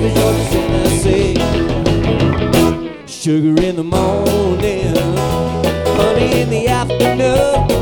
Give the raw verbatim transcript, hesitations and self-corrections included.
Memphis, Georgia, Tennessee. Sugar in the morning, honey in the afternoon.